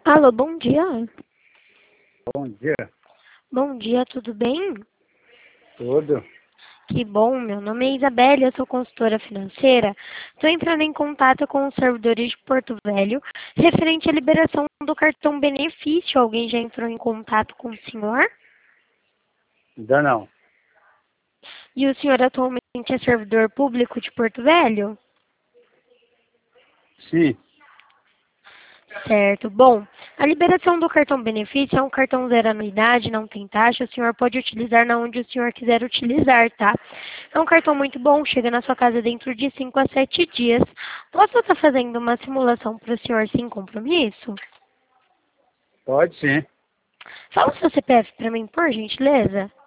Alô, bom dia. Bom dia, Bom dia, tudo bem? tudo. Que bom, meu nome é Isabelle, eu sou consultora financeira. Estou entrando em contato com os servidores de Porto Velho referente à liberação do cartão benefício. Alguém já entrou em contato com o senhor? Ainda não. E o senhor atualmente é servidor público de Porto Velho? Sim, Certo. Bom, a liberação do cartão benefício é um cartão zero anuidade, não tem taxa, o senhor pode utilizar na onde o senhor quiser utilizar, tá? É um cartão muito bom, chega na sua casa dentro de 5 a 7 dias. Posso estar fazendo uma simulação para o senhor sem compromisso? pode sim. Fala o seu CPF para mim, por gentileza.